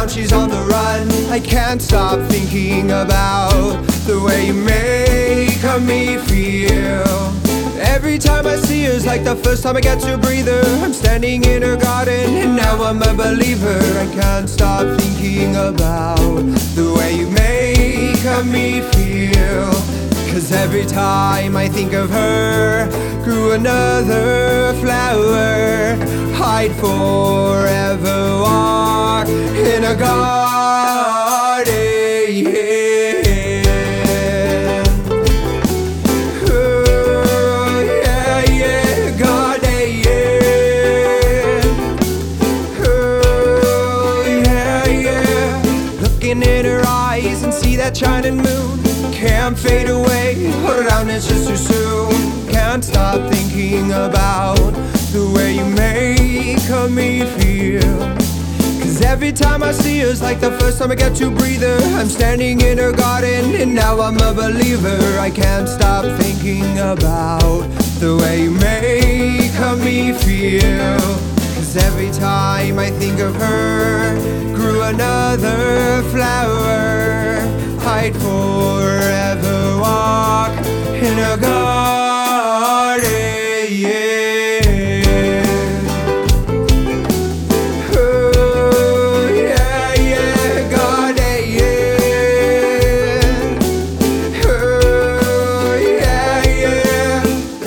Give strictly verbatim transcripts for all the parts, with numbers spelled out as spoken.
down, she's on the run. I can't stop thinking about the way you make me feel. Every time I see her, it's like the first time I get to breathe her. I'm standing in her garden, and now I'm a believer. I can't stop thinking about the way you make me feel. Cause every time I think of her, grew another flower. I'd forever walk in a garden, yeah. Oh, yeah, yeah, garden, yeah. Oh, yeah, yeah. Looking in her eyes and see that shining moon. Can't fade away, around it's just too soon. Can't stop thinking about the way you make me feel. Cause every time I see her, it's like the first time I get to breathe her. I'm standing in her garden, and now I'm a believer. I can't stop thinking about the way you make me feel. Cause every time I think of her, grew another flower. I'd forever walk in a garden, yeah. Oh, yeah, yeah, garden, yeah. Oh, yeah, yeah.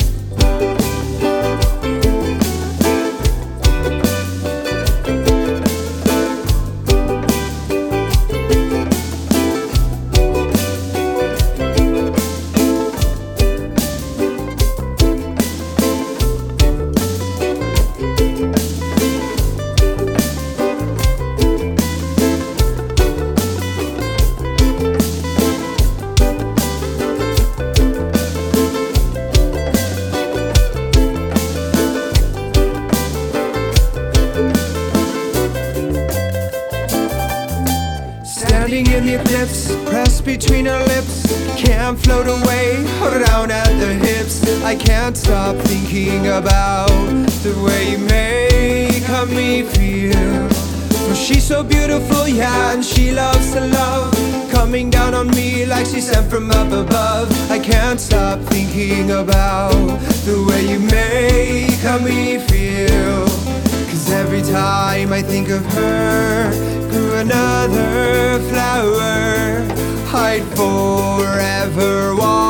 Standing in the eclipse, pressed between her lips. Can't float away, around at the hips. I can't stop thinking about the way you make me feel. For she's so beautiful, yeah, and she loves to love. Coming down on me like she's sent from up above. I can't stop thinking about the way you make me feel. Cause every time I think of her, grew another flower. I'd forever walk